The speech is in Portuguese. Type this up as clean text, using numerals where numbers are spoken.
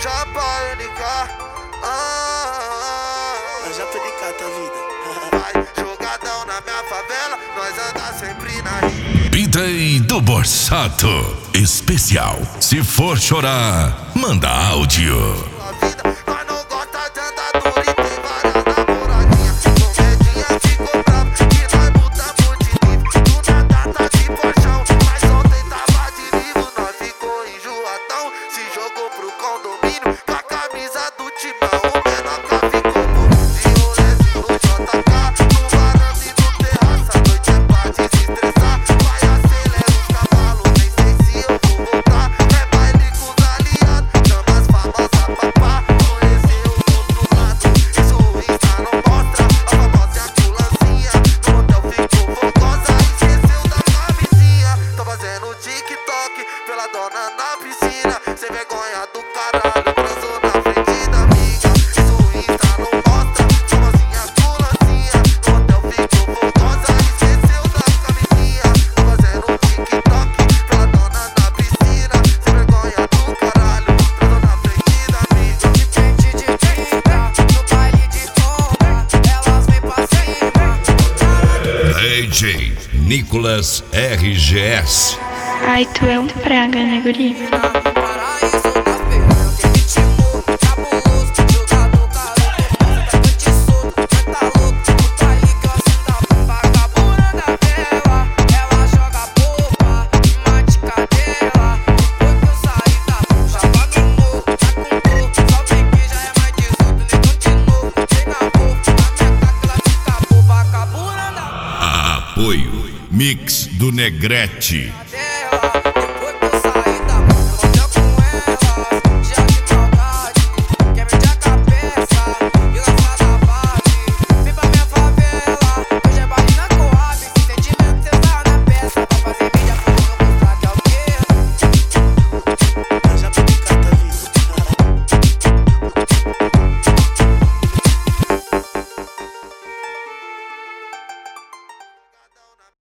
Chapa NK. Eu já tô ligado, tá vida. Vai, jogadão na minha favela, nós anda sempre na rua. B-Day do Borsato especial. Se for chorar, manda áudio. Nós não gosta de andadura e tem várias namoradinhas. Com medinha ficou bravo que nós mudamos de nível. Do nada tá de porchão, mas ontem tava de livro. Nós ficou enjoadão, se jogou pro condomínio com a camisa do timão. O menor cá ficou burro de rolezinho no JK. No varanda e no terraço, a noite é pra desestressar. Vai acelera os cavalos, nem sei se eu vou voltar. É baile com os aliados, chama as famosas papá. Conheceu os outros lados, isso o Insta não mostra. A famosa é a culancinha, no hotel ficou fogosa. Esqueceu da camisinha, tô fazendo TikTok pela dona na piscina. Sem vergonha do caralho, transou na frente da amiga. Isso o Insta não mostra. Famosinha culancinha, no hotel ficou fogosa. Esqueceu da camisinha, tô fazendo TikTok pela dona na piscina. Sem vergonha do caralho, transou na frente da amiga. De frente de 30, no baile de tomba, elas vêm pra cima. DJ Nicolas RGS. Ai, tu é um praga, né, guri? Paraíso das pernas, ritmo cabuloso, jogador garoto, noite solto, tá louco, no baile que eu senta bomba, vagabunda da tela, ela joga boba, mate cadela, depois que eu saí da chapa no morro, tá com dor, só vem que já é mais 18, negão de novo, vem na boca, na minha taca ela fica boba, vagabunda da Apoio Mix do Negrete. tela.